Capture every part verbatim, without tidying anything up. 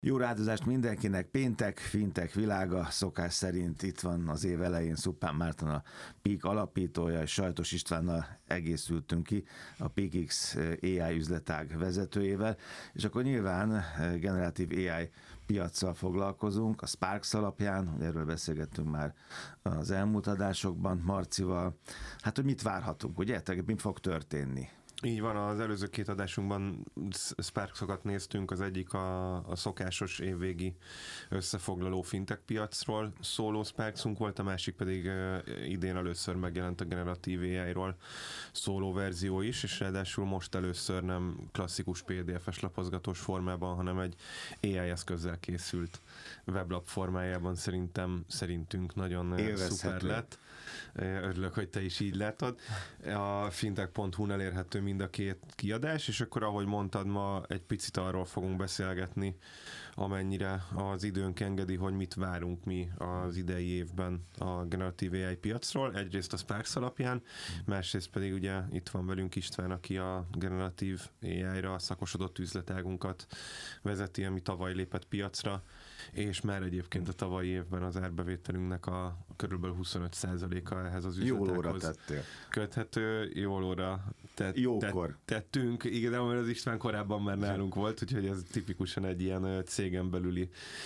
Jó rádozást mindenkinek, péntek, fintek világa, szokás szerint itt van az év elején Szuppán Márton, a Peak alapítója, és Sajtos Istvánnal egészültünk ki, a PeakX á i üzletág vezetőjével, és akkor nyilván generatív á i piaccal foglalkozunk, a Sparks alapján, erről beszélgettünk már az elmúlt adásokban Marcival, hát hogy mit várhatunk, ugye, mi fog történni? Így van, az előző két adásunkban Sparksokat néztünk, az egyik a, a szokásos évvégi összefoglaló fintech piacról szóló Sparksunk volt, a másik pedig uh, idén először megjelent a generatív á i-ról szóló verzió is, és ráadásul most először nem klasszikus pé dé ef-es lapozgatós formában, hanem egy á i eszközzel készült weblap formájában. Szerintem, szerintünk nagyon élvezhető. Szuper lett. Örülök, hogy te is így látod. A fintech pont hu-n elérhető mind a két kiadás, és akkor, ahogy mondtad, ma egy picit arról fogunk beszélgetni, amennyire az időnk engedi, hogy mit várunk mi az idei évben a generatív á i piacról. Egyrészt a Sparks alapján, másrészt pedig ugye itt van velünk István, aki a generatív á i-ra szakosodott üzletágunkat vezeti, ami tavaly lépett piacra, és már egyébként a tavalyi évben az árbevételünknek a körülbelül huszonöt százaléka ehhez az üzletághoz köthető. Jólóra tett, Jókor. tettünk. Igen, mert az István korábban már nálunk volt, úgyhogy ez tipikusan egy ilyen cégen belüli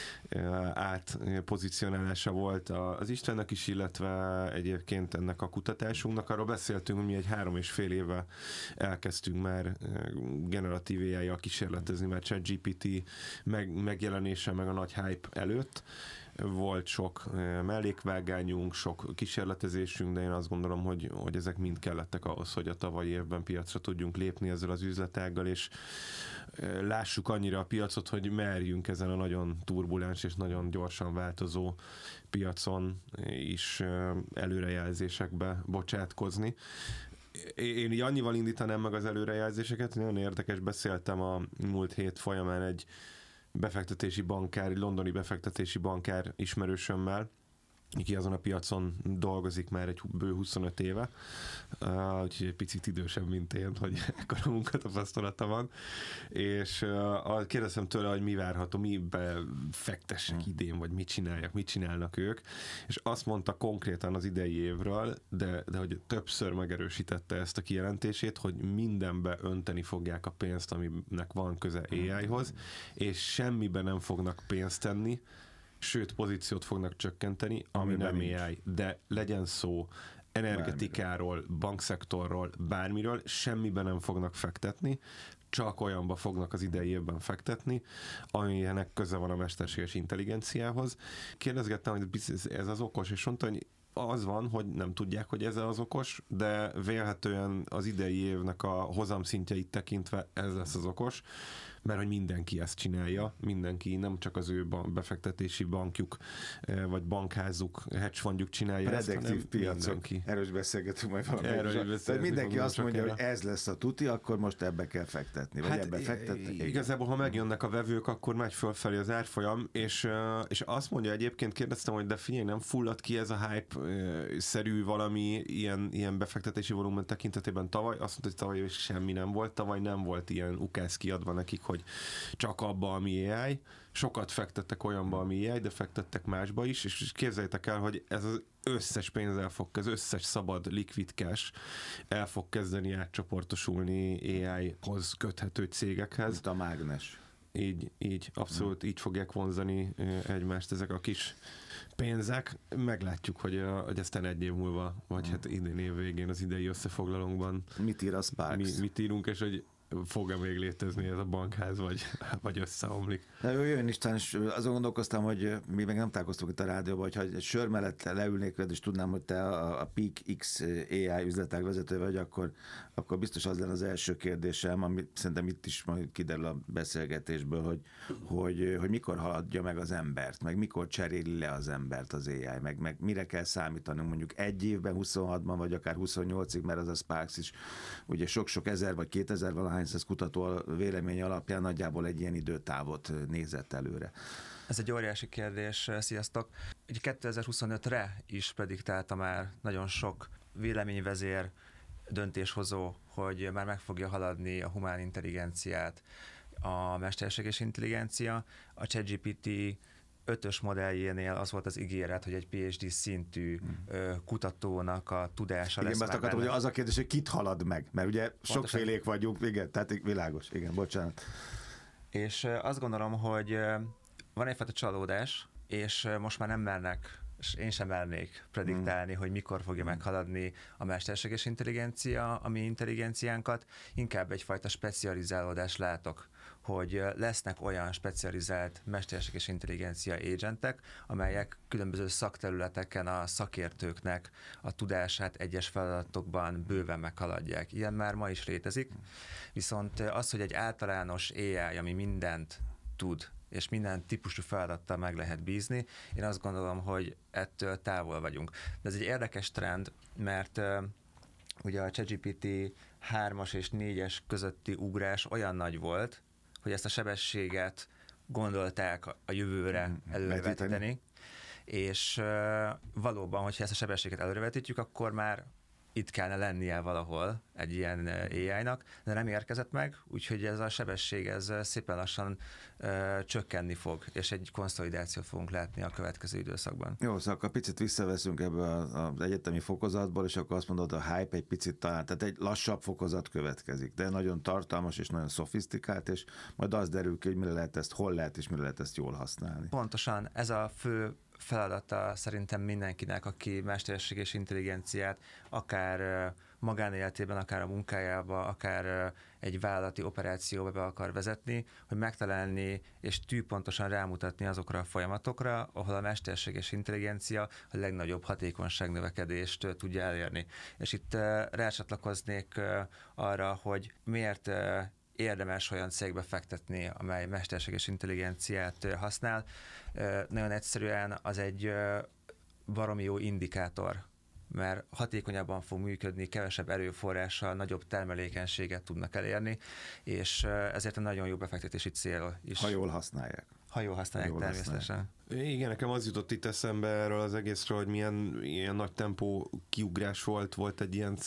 átpozicionálása volt az Istvánnak is, illetve egyébként ennek a kutatásunknak. Arról beszéltünk, hogy mi egy három és fél éve elkezdtünk már generatív á i-jal kísérletezni, már ChatGPT meg, megjelenése, meg a nagy hype előtt. Volt sok mellékvágányunk, sok kísérletezésünk, de én azt gondolom, hogy, hogy ezek mind kellettek ahhoz, hogy a tavalyi évben piacra tudjunk lépni ezzel az üzletággal, és lássuk annyira a piacot, hogy merjünk ezen a nagyon turbulens és nagyon gyorsan változó piacon is előrejelzésekbe bocsátkozni. Én így annyival indítanám meg az előrejelzéseket, nagyon érdekes, beszéltem a múlt hét folyamán egy befektetési bankár, egy londoni befektetési bankár ismerősömmel, aki azon a piacon dolgozik már egy bő huszonöt éve, uh, úgyhogy egy picit idősebb, mint én, hogy ekkora munkatapasztalata van, és uh, kérdeztem tőle, hogy mi várható, mi befektessek hmm. idén, vagy mit csináljak, mit csinálnak ők, és azt mondta konkrétan az idei évről, de, de hogy többször megerősítette ezt a kijelentését, hogy mindenbe önteni fogják a pénzt, aminek van köze á i-hoz, és semmibe nem fognak pénzt tenni, sőt, pozíciót fognak csökkenteni, ami, ami nem á i, de legyen szó energetikáról, bármiről. Bankszektorról, bármiről, semmiben nem fognak fektetni, csak olyanba fognak az idei évben fektetni, amilyenek köze van a mesterséges intelligenciához. Kérdezgettem, hogy ez az okos, és mondta, hogy az van, hogy nem tudják, hogy ez az okos, de vélhetően az idei évnek a hozamszintjeit tekintve ez lesz az okos, mert hogy mindenki ezt csinálja, mindenki, nem csak az ő befektetési bankjuk, vagy bankházuk, hedge fundjuk csinálja ezt, hanem piacok. Mindenki. Erről is beszélgetünk majd valamelyik. Tehát mindenki azt mondja, hogy ez lesz a tuti, akkor most ebbe kell fektetni, vagy hát ebbe fektetni. Igazából, ha megjönnek a vevők, akkor megy fölfelé az árfolyam, és, és azt mondja egyébként, kérdeztem, hogy de figyelj, nem fullad ki ez a hype-szerű valami ilyen, ilyen befektetési volumen tekintetében tavaly? Azt mondta, hogy tavaly semmi nem volt, tavaly nem volt ilyen ukász kiadva nekik, hogy csak abba, ami á i. Sokat fektettek olyanba, ami á i, de fektettek másba is, és képzeljétek el, hogy ez az összes pénz el fog, az összes szabad liquid cash el fog kezdeni átcsoportosulni á i-hoz köthető cégekhez. Mint a mágnes. Így, így, abszolút így fogják vonzani egymást ezek a kis pénzek. Meglátjuk, hogy, hogy aztán egy év múlva, vagy hát idén év végén az idei összefoglalónkban mit ír a Sparks? Mi, mit írunk, és hogy fog-e még létezni ez a bankház, vagy, vagy összeomlik. Na jó, jön István, és azon gondolkoztam, hogy mi meg nem találkoztunk itt a rádióban, hogy ha egy sör mellett leülnék veled, és tudnám, hogy te a, a PeakX á i üzletág vezető vagy, akkor, akkor biztos az lenne az első kérdésem, ami szerintem itt is majd kiderül a beszélgetésből, hogy, hogy, hogy mikor haladja meg az embert, meg mikor cseréli le az embert az á i, meg, meg mire kell számítanunk mondjuk egy évben, huszonhatban, vagy akár huszonnyolcig, mert az a Sparks is ugye sok-sok ezer, vagy kétezer valahány száz kutató vélemény alapján nagyjából egy ilyen időtávot nézett előre. Ez egy óriási kérdés, sziasztok! Ugye kétezer-huszonötre is prediktálta már nagyon sok véleményvezér, döntéshozó, hogy már meg fogja haladni a humán intelligenciát, a mesterséges intelligencia. A ChatGPT ötös modelljénél az volt az ígéret, hogy egy PhD szintű hmm. kutatónak a tudása igen, lesz. Igen, azt akartam, hogy az a kérdés, hogy kit halad meg, mert ugye pontosan. Sokfélék vagyunk, igen, tehát világos, igen, bocsánat. És azt gondolom, hogy van egyfajta csalódás, és most már nem mernek, és én sem mernék prediktálni, hmm. hogy mikor fogja hmm. meghaladni a mesterséges intelligencia a mi intelligenciánkat, inkább egyfajta specializálódást látok, hogy lesznek olyan specializált mesterséges intelligencia agentek, amelyek különböző szakterületeken a szakértőknek a tudását egyes feladatokban bőven meghaladják. Ilyen már ma is létezik, viszont az, hogy egy általános á i, ami mindent tud, és minden típusú feladattal meg lehet bízni, én azt gondolom, hogy ettől távol vagyunk. De ez egy érdekes trend, mert uh, ugye a ChatGPT hármas és négyes közötti ugrás olyan nagy volt, hogy ezt a sebességet gondolták a jövőre mm, előrevetíteni, és uh, valóban, hogyha ezt a sebességet előrevetítjük, akkor már itt kellene lennie valahol egy ilyen á i-nak, de nem érkezett meg, úgyhogy ez a sebesség ez szépen lassan uh, csökkenni fog, és egy konszolidációt fogunk látni a következő időszakban. Jó, szóval akkor picit visszaveszünk ebből az egyetemi fokozatból, és akkor azt mondod, a hype egy picit talán, tehát egy lassabb fokozat következik, de nagyon tartalmas és nagyon szofisztikált, és majd az derül ki, hogy mire lehet ezt, hol lehet, és mire lehet ezt jól használni. Pontosan, ez a fő feladata szerintem mindenkinek, aki mesterséges intelligenciát akár magánéletében, akár a munkájába, akár egy vállalati operációba be akar vezetni, hogy megtalálni és tűpontosan rámutatni azokra a folyamatokra, ahol a mesterséges intelligencia a legnagyobb hatékonyságnövekedést tudja elérni. És itt rácsatlakoznék arra, hogy miért érdemes olyan cégbe fektetni, amely mesterséges intelligenciát használ. Nagyon egyszerűen az egy baromi jó indikátor, mert hatékonyabban fog működni, kevesebb erőforrással, nagyobb termelékenységet tudnak elérni, és ezért egy nagyon jó befektetési cél is. Ha jól használják. Ha jól használják, jól természetesen. Használják. Igen, nekem az jutott itt eszembe erről az egészről, hogy milyen ilyen nagy tempó kiugrás volt, volt egy ilyen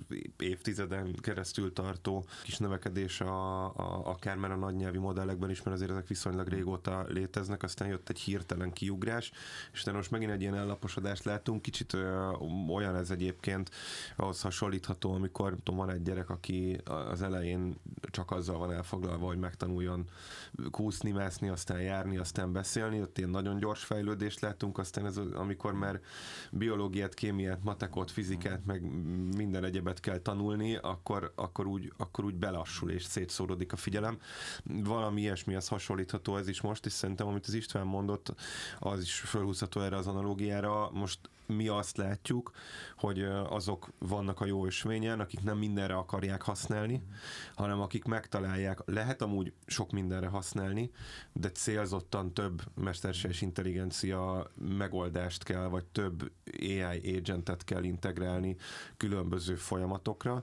évtizeden keresztül tartó kis növekedés a, a, akár már a nagynyelvi modellekben is, mert azért ezek viszonylag régóta léteznek, aztán jött egy hirtelen kiugrás, és de most megint egy ilyen ellaposodást látunk, kicsit ö, olyan ez egyébként, ahhoz hasonlítható, amikor tudom, van egy gyerek, aki az elején csak azzal van elfoglalva, hogy megtanuljon kúszni, mászni, aztán járni, aztán beszélni, ott ilyen nagyon gyors fejlődést látunk, aztán ez, amikor már biológiát, kémiát, matekot, fizikát, meg minden egyebet kell tanulni, akkor, akkor, úgy, akkor úgy belassul és szétszórodik a figyelem. Valami ilyesmihez hasonlítható ez is most, és szerintem, amit az István mondott, az is felhúzható erre az analógiára. Most mi azt látjuk, hogy azok vannak a jó ösvényen, akik nem mindenre akarják használni, hanem akik megtalálják, lehet amúgy sok mindenre használni, de célzottan több mesterséges intelligencia megoldást kell, vagy több á i agentet kell integrálni különböző folyamatokra,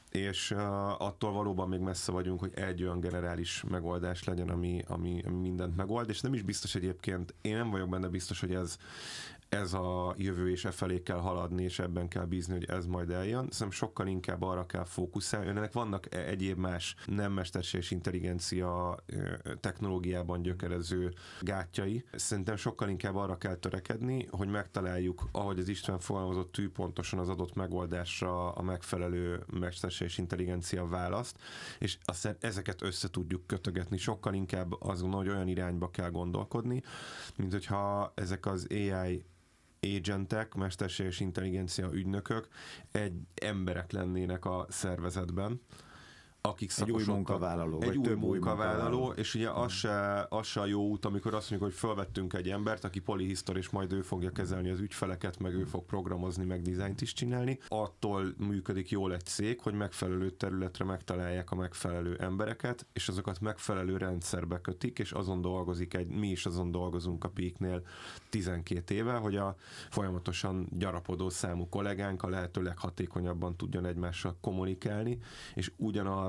és uh, attól valóban még messze vagyunk, hogy egy olyan generális megoldás legyen, ami, ami, ami mindent megold, és nem is biztos egyébként, én nem vagyok benne biztos, hogy ez ez a jövő, és e felé kell haladni, és ebben kell bízni, hogy ez majd eljön. Szerintem sokkal inkább arra kell fókuszálni. Ennek vannak egyéb más nem mesterséges intelligencia technológiában gyökerező gátjai. Szerintem sokkal inkább arra kell törekedni, hogy megtaláljuk, ahogy az István fogalmazott, tűpontosan az adott megoldásra a megfelelő mesterséges intelligencia választ, és aztán ezeket össze tudjuk kötögetni. Sokkal inkább azt gondolom, hogy olyan irányba kell gondolkodni, mint hogyha ezek az á i agentek, mesterséges intelligencia ügynökök egy emberek lennének a szervezetben, akik egy új munkavállaló, egy vagy új több munkavállaló, munkavállaló, és ugye az se, az se a jó út, amikor azt mondjuk, hogy felvettünk egy embert, aki polihisztor, és majd ő fogja kezelni az ügyfeleket, meg ő fog programozni, meg dizájnt is csinálni. Attól működik jól egy cég, hogy megfelelő területre megtalálják a megfelelő embereket, és azokat megfelelő rendszerbe kötik, és azon dolgozik egy, mi is azon dolgozunk a Peaknél tizenkét éve, hogy a folyamatosan gyarapodó számú kollégánk a lehető leghatékonyabban tudjon egymással kommunikálni, és ugyanarra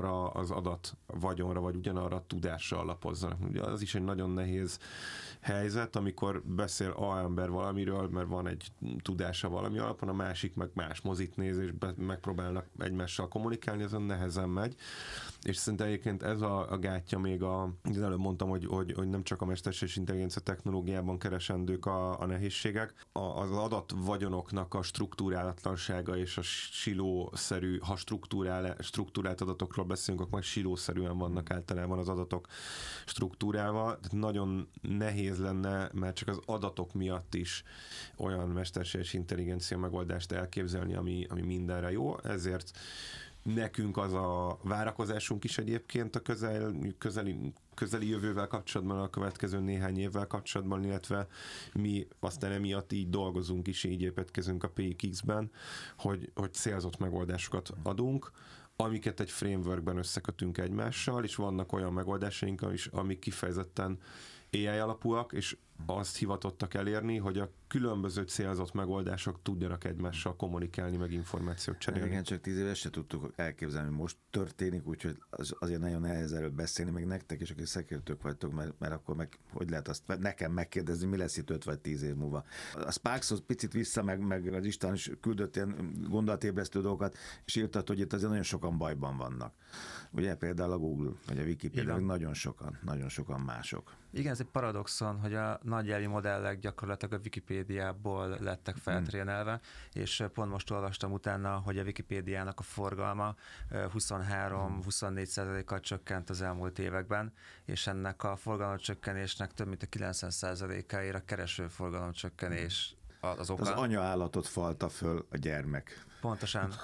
ugyanarra az adat vagyonra, vagy ugyanarra a tudásra alapozzanak. Ugye az is egy nagyon nehéz helyzet, amikor beszél A ember valamiről, mert van egy tudása valami alapon, a másik meg más mozit néz, és be, megpróbálnak egymással kommunikálni, ezen nehezen megy. És szerintem egyébként ez a, a gátja még a, az előbb mondtam, hogy, hogy, hogy nem csak a mesterséges intelligencia technológiában keresendők a, a nehézségek. A, az adatvagyanoknak a struktúrálatlansága és a silószerű, ha struktúrál, struktúrált adatokról beszélünk, akkor meg silószerűen vannak általában az adatok struktúrával. Tehát nagyon nehéz lenne már csak az adatok miatt is olyan mesterséges intelligencia megoldást elképzelni, ami, ami mindenre jó. Ezért nekünk az a várakozásunk is egyébként a közel, közeli, közeli jövővel kapcsolatban, a következő néhány évvel kapcsolatban, illetve mi aztán emiatt így dolgozunk is, így építkezünk a pé iksz iksz-ben, hogy, hogy célzott megoldásokat adunk, amiket egy frameworkben összekötünk egymással, és vannak olyan megoldásaink is, amik kifejezetten á i alapúak, és azt hivatottak elérni, hogy a különböző célzott megoldások tudjanak egymással kommunikálni, meg információt cserélni. Igen, csak tíz éves se tudtuk elképzelni, hogy most történik, úgyhogy az, azért nagyon nehéz erről beszélni, meg nektek is, akik szakértők vagytok, mert, mert akkor meg hogy lehet azt nekem megkérdezni, mi lesz itt öt vagy tíz év múlva. A Sparkshoz picit vissza, meg, meg az István is küldött ilyen gondolatébresztő dolgokat, és írtat, hogy itt azért nagyon sokan bajban vannak. Ugye például a Google, vagy a Wikipedia, nagyon sokan, nagyon sokan mások. Igen, ez egy paradoxon, hogy a nagy nyelvi modellek gyakorlatilag a Wikipédiából lettek feltrénelve, és pont most olvastam utána, hogy a Wikipédiának a forgalma huszonhárom-huszonnégy százalékkal csökkent az elmúlt években, és ennek a forgalomcsökkenésnek több mint a kilencven százalékáért a keresőforgalom csökkenés az oka. Az anyaállatot falta föl a gyermek. Pontosan.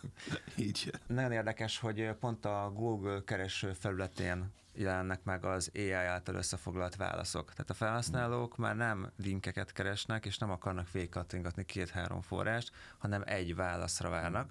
Így. Nagyon érdekes, hogy pont a Google kereső felületén jelennek meg az á i által összefoglalt válaszok. Tehát a felhasználók már nem linkeket keresnek, és nem akarnak végigkattingatni két-három forrást, hanem egy válaszra várnak,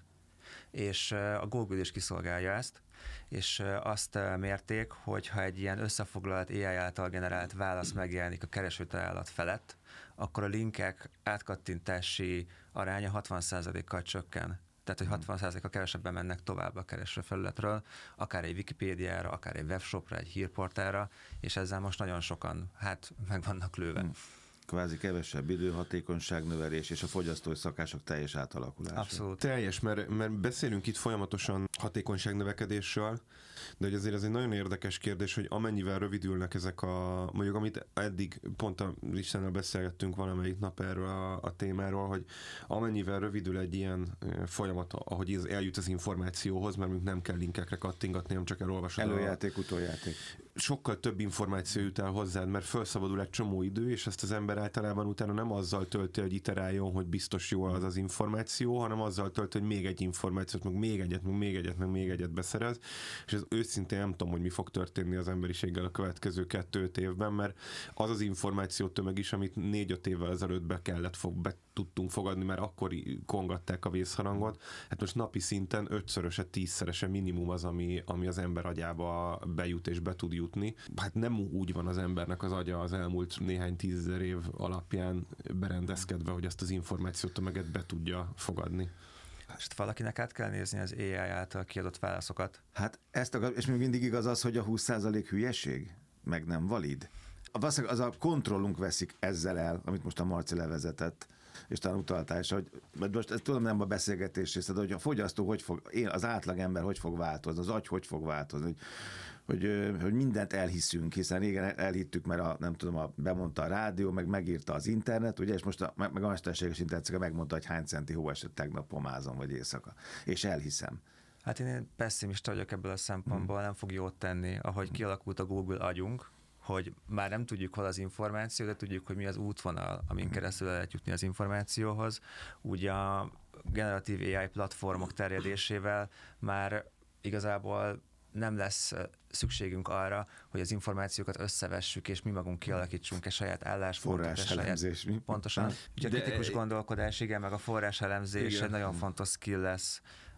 és a Google is kiszolgálja ezt, és azt mérték, hogy ha egy ilyen összefoglalt á i által generált válasz megjelenik a keresőtalálat felett, akkor a linkek átkattintási aránya hatvan százalékkal csökken. Tehát, hogy hatvan százalékkal kevesebben mennek tovább a keresőfelületről, akár egy Wikipédiára, akár egy webshopra, egy hírportára, és ezzel most nagyon sokan hát meg vannak lőve. Hmm. Kvázi kevesebb idő, hatékonyságnövelés és a fogyasztói szakások teljes átalakulása. Abszolút. Teljes, mert, mert beszélünk itt folyamatosan hatékonyságnövekedésről, de hogy azért ez egy nagyon érdekes kérdés, hogy amennyivel rövidülnek ezek a, mondjuk amit eddig pont a Istennel beszélgettünk valamelyik nap erről a, a témáról, hogy amennyivel rövidül egy ilyen folyamat, ahogy ez eljut az információhoz, mert nem kell linkekre kattingatni, nem csak elolvasod. Előjáték, utójáték. Sokkal több információ jut el hozzád, mert felszabadul egy csomó idő, és ezt az ember általában utána nem azzal tölti, hogy iteráljon, hogy biztos jó az az információ, hanem azzal tölti, hogy még egy információt, meg még egyet, meg még egyet, meg még egyet beszerez, és ez őszintén nem tudom, hogy mi fog történni az emberiséggel a következő kettő-öt évben, mert az az információ tömeg is, amit négy-öt évvel ezelőtt be kellett, fog, be tudtunk fogadni, mert akkor kongatták a vészharangot, hát most napi szinten ötszöröse, tízszerese minimum az, ami, ami az ember agyába bejut és be tud jutni. Hát nem úgy van az embernek az agya az elmúlt néhány tízezer év alapján berendezkedve, hogy ezt az információt tömeget be tudja fogadni. És valakinek át kell nézni az á i által kiadott válaszokat. Hát ezt akar, és még mindig igaz az, hogy a húsz százalék hülyeség, meg nem valid. Az a kontrollunk veszik ezzel el, amit most a Marci levezetett, és talán utaltál is, hogy most ezt tudom nem a beszélgetés része, de hogy a fogyasztó hogy fog, én, az átlagember hogy fog változni, az agy hogy fog változni, hogy, hogy, hogy mindent elhiszünk, hiszen régen elhittük, mert a, nem tudom, a, bemondta a rádió, meg megírta az internet, ugye, és most a, meg a mesterséges intelligencia megmondta, hogy hány centi hó esett tegnap pomázon, vagy éjszaka, és elhiszem. Hát én pessimista vagyok ebből a szempontból, hmm. nem fog jót tenni, ahogy kialakult a Google agyunk, hogy már nem tudjuk, hol az információ, de tudjuk, hogy mi az útvonal, amin keresztül lehet jutni az információhoz. Úgy a generatív á i platformok terjedésével már igazából nem lesz szükségünk arra, hogy az információkat összevessük, és mi magunk kialakítsunk egy saját álláspontot. Forráselemzés. Saját... Pontosan. Ugye a kritikus gondolkodás, igen, meg a forráselemzés egy nagyon fontos skill lesz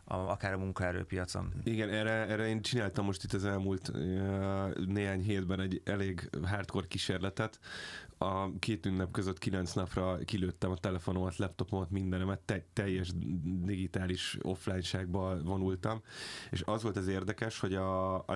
a, akár a munkaerőpiacon. Igen, erre, erre én csináltam most itt az elmúlt uh, néhány hétben egy elég hardcore kísérletet. A két ünnep között kilenc napra kilőttem a telefonomat, laptopomat, mindenemet, te- teljes digitális offline-ságba vonultam, és az volt az érdekes, hogy a, a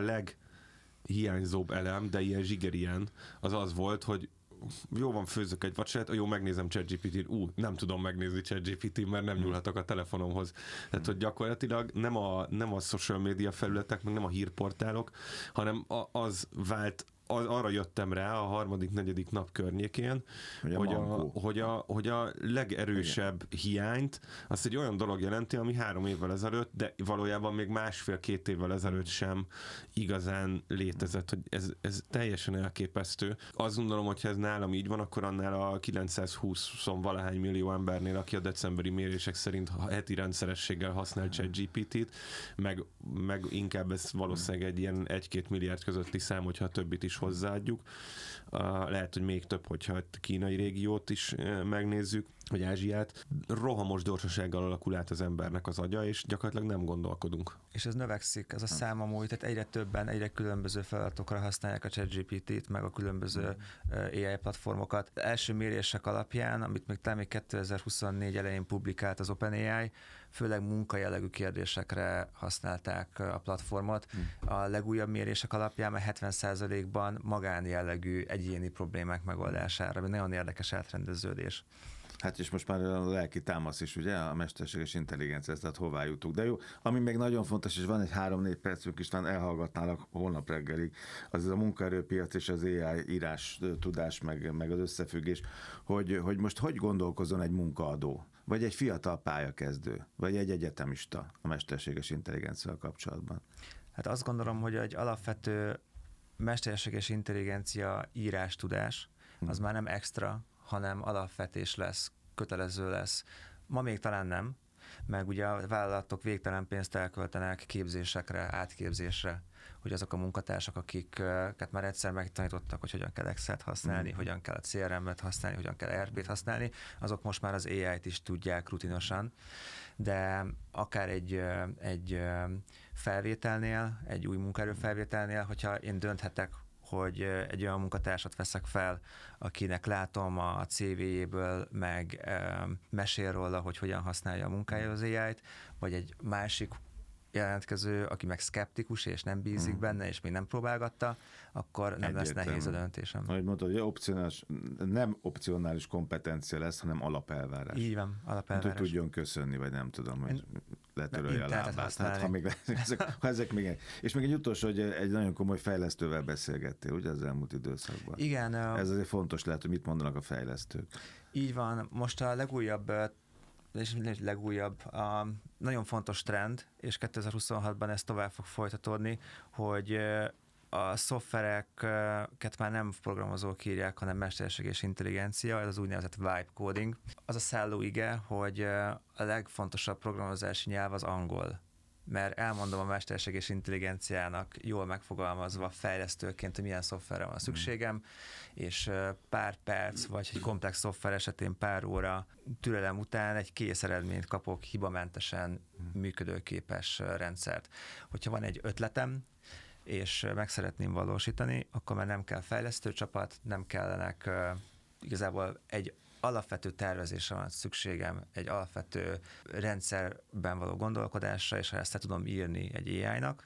leghiányzóbb elem, de ilyen zsigerien, az az volt, hogy jó van, főzök egy vacsorát, jó, megnézem ChatGPT-t, ú, nem tudom megnézni ChatGPT-t, mert nem nyúlhatok a telefonomhoz. Tehát, hogy gyakorlatilag nem a, nem a social media felületek, meg nem a hírportálok, hanem a, az vált, az, arra jöttem rá a harmadik, negyedik nap környékén, hogy a, hogy a, hogy a, hogy a legerősebb igen. hiányt, azt egy olyan dolog jelenti, ami három évvel ezelőtt, de valójában még másfél-két évvel ezelőtt sem igazán létezett, hogy ez, ez teljesen elképesztő. Azt gondolom, hogy ha ez nálam így van, akkor annál a kilencszázhúsz valahány millió embernél, aki a decemberi mérések szerint heti rendszerességgel használ ChatGPT-t, meg, meg inkább ez valószínűleg egy ilyen egy-két milliárd közötti szám, hogyha a többit is hozzáadjuk. Uh, lehet, hogy még több, hogyha a kínai régiót is uh, megnézzük, vagy Ázsiát. Rohamos gyorsasággal alakul át az embernek az agya, és gyakorlatilag nem gondolkodunk. És ez növekszik, ez a szám amúgy, tehát egyre többen, egyre különböző feladatokra használják a ChatGPT-t, meg a különböző mm. á i platformokat. Első mérések alapján, amit még talán még kétezer-huszonnégy elején publikált az OpenAI, főleg munkajellegű kérdésekre használták a platformot. Mm. A legújabb mérések alapján már hetven százalékban magánjellegű egyéni problémák megoldására, ami nagyon érdekes átrendeződés. Hát és most már a lelki támasz is, ugye, a mesterséges intelligencia, tehát hová jutunk. De jó, ami még nagyon fontos, és van egy három-négy percünk is, van elhallgatnálak holnap reggelig, az a munkaerőpiac és az á i írás tudás, meg, meg az összefüggés, hogy, hogy most hogy gondolkozzon egy munkaadó, vagy egy fiatal pályakezdő, vagy egy egyetemista a mesterséges intelligenciával kapcsolatban. Hát azt gondolom, hogy egy alapvető mesterséges intelligencia írás tudás, az hmm. már nem extra, hanem alapvetés lesz, kötelező lesz. Ma még talán nem, meg ugye a vállalatok végtelen pénzt elköltenek képzésekre, átképzésre, hogy azok a munkatársak, akiket már egyszer megtanítottak, hogy hogyan kell Excel-t használni, mm. hogyan kell a cé er em-et használni, hogyan kell er pé-t használni, azok most már az á i-t is tudják rutinosan, de akár egy, egy felvételnél, egy új munkaerőfelvételnél, hogyha én dönthetek, hogy egy olyan munkatársat veszek fel, akinek látom a cé vé-jéből, meg e, mesél róla, hogy hogyan használja a munkája az á i-t, vagy egy másik jelentkező, aki meg szkeptikus, és nem bízik hmm. benne, és még nem próbálgatta, akkor nem egyértelmű. Lesz nehéz a döntésem. Ahogy mondtad, hogy opcionális, nem opcionális kompetencia lesz, hanem alapelvárás. Így van, alapelvárás. Hát, hogy tudjon köszönni, vagy nem tudom, hogy letörölje a lábát. Hát, ha még, ezek, ha ezek még, és még egy utolsó, hogy egy nagyon komoly fejlesztővel beszélgettél, ugye, az elmúlt időszakban. Igen. Ez azért fontos lehet, hogy mit mondanak a fejlesztők. Így van. Most a legújabb és legújabb, a nagyon fontos trend, és kétezer-huszonhatban ez tovább fog folytatódni, hogy a szoftvereket már nem programozók írják, hanem mesterséges intelligencia, ez az úgynevezett vibe coding. Az a szálló ige, hogy a legfontosabb programozási nyelv az angol. Mert elmondom a mesterséges intelligenciának jól megfogalmazva fejlesztőként, hogy milyen szoftverre van szükségem, és pár perc, vagy egy komplex szoftver esetén pár óra türelem után egy kész eredményt kapok, hibamentesen működőképes rendszert. Hogyha van egy ötletem, és meg szeretném valósítani, akkor már nem kell fejlesztőcsapat, nem kellenek igazából egy alapvető tervezésre van szükségem, egy alapvető rendszerben való gondolkodásra, és ha ezt tudom írni egy á i-nak,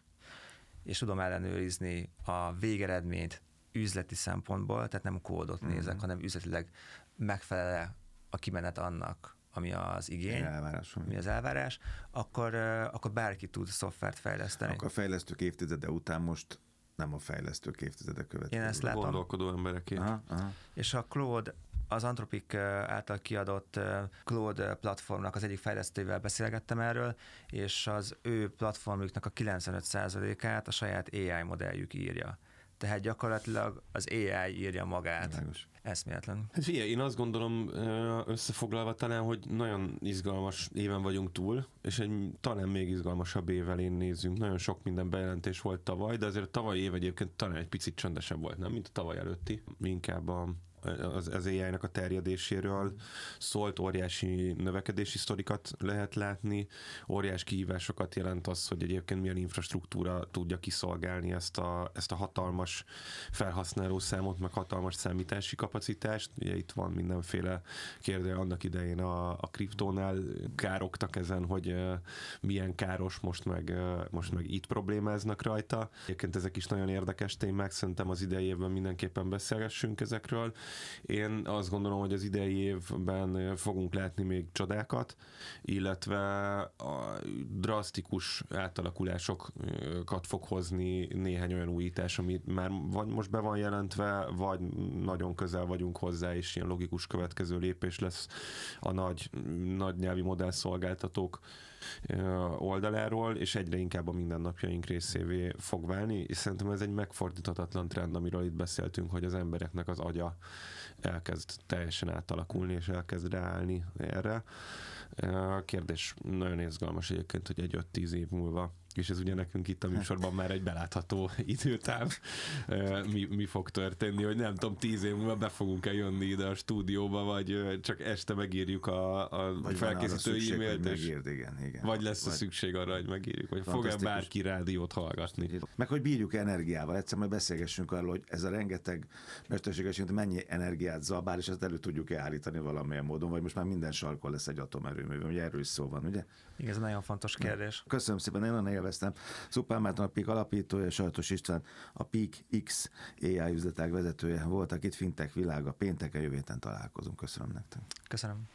és tudom ellenőrizni a végeredményt üzleti szempontból, tehát nem kódot mm-hmm. nézek, hanem üzletileg megfelel a kimenet annak, ami az igény, elvárás, mi az elvárás, akkor, akkor bárki tud szoftvert fejleszteni. Akkor a fejlesztők évtizede után most nem a fejlesztők évtizede következő. Én ezt látom. Gondolkodó embereké. Aha, aha. És a Claude, az Anthropic által kiadott Claude platformnak az egyik fejlesztővel beszélgettem erről, és az ő platformjuknak a kilencvenöt százalékát a saját á i modelljük írja. Tehát gyakorlatilag az á i írja magát. Világos. Eszméletlen. Hát figyelj, én azt gondolom összefoglalva talán, hogy nagyon izgalmas éven vagyunk túl, és egy talán még izgalmasabb év elén nézzünk. Nagyon sok minden bejelentés volt tavaly, de azért a tavalyi év egyébként talán egy picit csöndesebb volt, nem? Mint a tavaly előtti. Inkább a az, az á i-nek a terjedéséről szólt, óriási növekedési sztorikat lehet látni, óriás kihívásokat jelent az, hogy egyébként milyen infrastruktúra tudja kiszolgálni ezt a, ezt a hatalmas felhasználószámot, meg hatalmas számítási kapacitást. Ugye itt van mindenféle kérdő, annak idején a, a kriptónál károgtak ezen, hogy uh, milyen káros, most meg, uh, most meg itt problémáznak rajta. Egyébként ezek is nagyon érdekes témák, szerintem az idei évben mindenképpen beszélgessünk ezekről. Én azt gondolom, hogy az idei évben fogunk látni még csodákat, illetve a drasztikus átalakulásokat fog hozni néhány olyan újítás, ami már vagy most be van jelentve, vagy nagyon közel vagyunk hozzá, és ilyen logikus következő lépés lesz a nagy, nagy nyelvi modellszolgáltatók oldaláról, és egyre inkább a mindennapjaink részévé fog válni, és szerintem ez egy megfordíthatatlan trend, amiről itt beszéltünk, hogy az embereknek az agya elkezd teljesen átalakulni, és elkezd ráállni erre. A kérdés nagyon izgalmas egyébként, hogy egy öt-tíz év múlva, és ez ugye nekünk itt a műsorban már egy belátható időtáv, mi, mi fog történni, hogy nem tudom, tíz év múlva be fogunk-e jönni ide a stúdióba, vagy csak este megírjuk a, a felkészítő e-mailt, és megírd, igen, igen. vagy lesz a szükség arra, hogy megírjuk, vagy fog-e bárki rádiót hallgatni. Meg hogy bírjuk energiával, egyszer majd beszélgessünk arról, hogy ez a rengeteg mesterséges, mennyi energiát zabál, és ezt elő tudjuk-e állítani valamilyen módon, vagy most már minden sarkon lesz egy atomerőmű, ugye erről is szó van, ugye? Igen, ez nagyon fontos kérdés. Köszönöm szépen, én nagyon élveztem. Szupán Márton, a pé i ká alapítója, Sajtos István, a PeakX á i üzletág vezetője voltak itt, Fintech világa, pénteken jövő héten találkozunk. Köszönöm nektek. Köszönöm.